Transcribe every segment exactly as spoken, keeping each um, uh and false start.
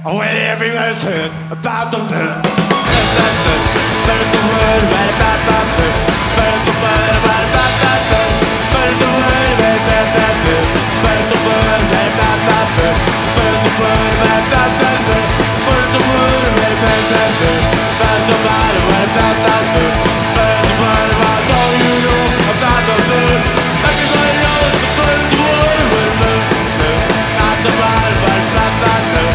When everyone's heard about the bird, bird the word right about that bird, bird the word right about that bird, bird the word right about that bird, bird the word right about that bird, bird the word right about that bird, bird the word right about that bird, bird the word right about that bird, bird the word about all you know about the bird. Everybody knows the bird the word right about not the word right about that bird.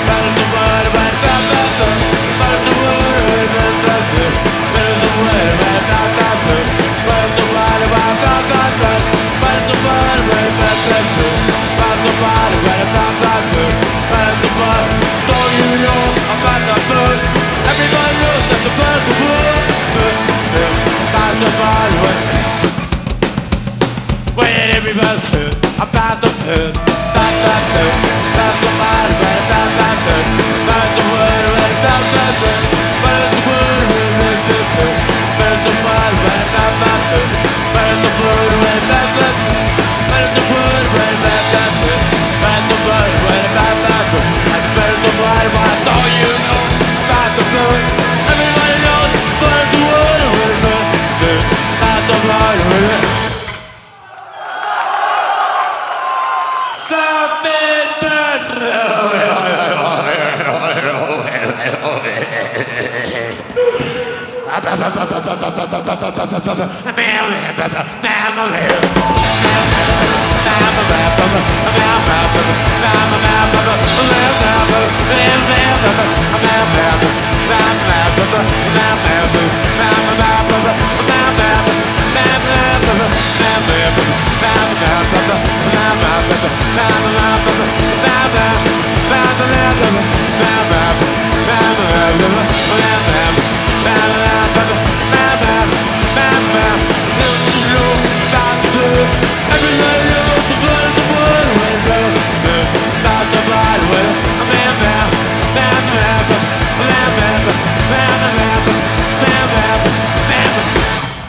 Everybody's heard about the bird, about that bird, about the body, right about that bird, about the word, right about that bird, about the word, right about that bird, about the body, right about that bird, about the word, right about that bird, about the word, right about that bird, about the word, right about that bird, about the body, that's all you know about the bird. Everybody knows about the word, right about that bird, about the body, right. Something better.